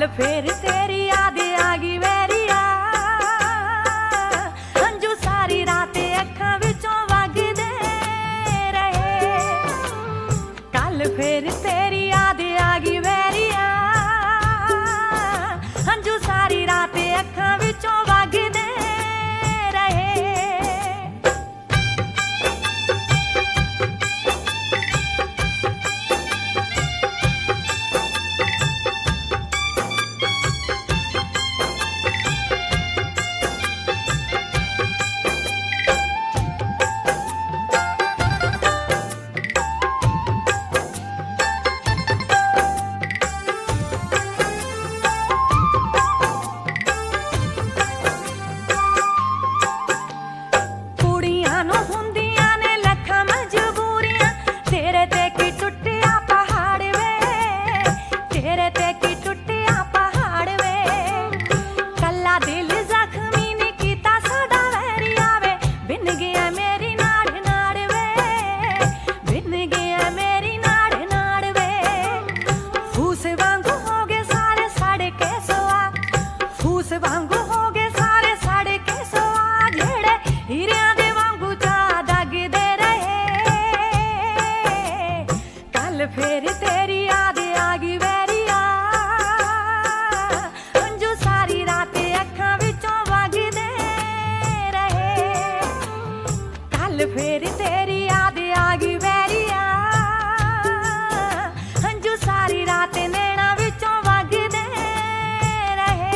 फिर तेरी याद आ गई वैरिया, अंजू सारी रात अखां विचों वगदे रहे। कल फिर तेरी याद आ गई वैरिया, अंजू सारी रात अखां विचों वगदे रहे। फिर तेरी याद आ गई वैरिया, अंजू सारी रात अखां विचों वगदे रहे। कल फिर तेरी याद आ गई वैरिया, अंजू सारी रात नैना विचों वगदे रहे।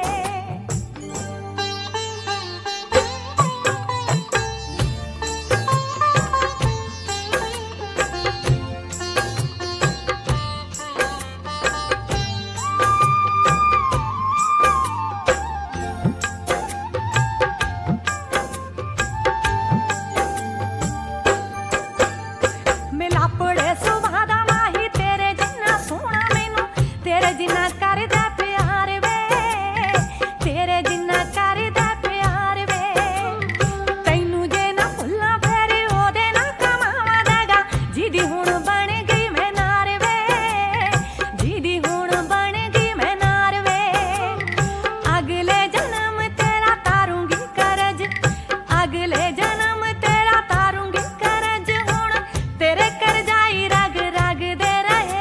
जिन्ना करदा प्यार वे, तेरे जिन्ना करदा प्यार वे, तैनू जे ना भुल्ला फिर ओदे ना कमावा देगा। जिदी हुण बन गई मैं नार वे, जिदी हुण बन गई मैं नार वे। अगले जन्म तेरा तारूंगी करज, अगले जन्म तेरा तारूंगी करज। हुण तेरे करजाई रग रग दे रहे।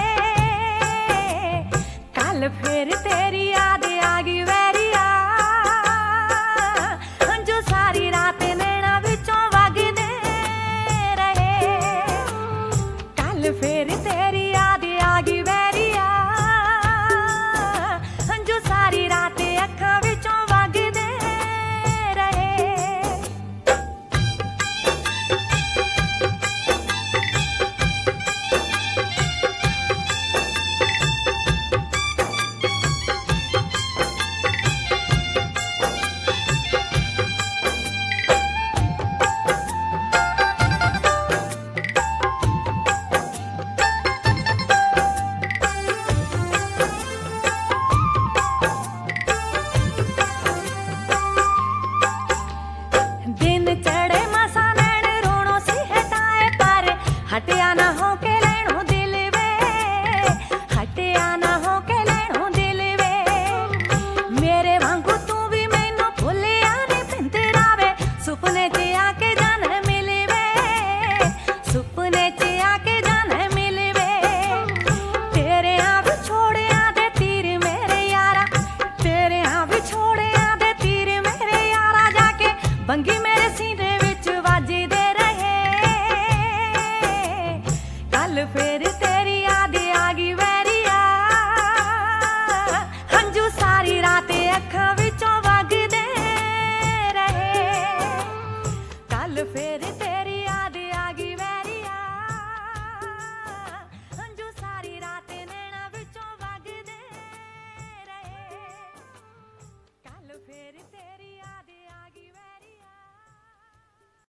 कल फिर तेरी याद आ गई वैरिया, अंजू सारी रात नैना विचों वगदे रहे। कल फिर तेरी याद आ गई वैरिया, अंजू सारी रात अखां विचों वगदे रहे। हटिया ना हो के लेनो दिल वे, हटिया ना हो के लेनो दिल वे। मेरे वांगू तू भी मैनू भुलिया नहीं पिंतरा वे। सुपने च आके जाने मिले वे, सुपने च आके जाने मिले वे। तेरे आ विछोड़िया दे तीर मेरे यारा, तेरे आ विछोड़िया दे तीर मेरे यारा। जाके बंगी मेरे सीने विच वजदे रहे। कल फिर तेरी याद आ गई वैरिया, अंजू सारी रात अखां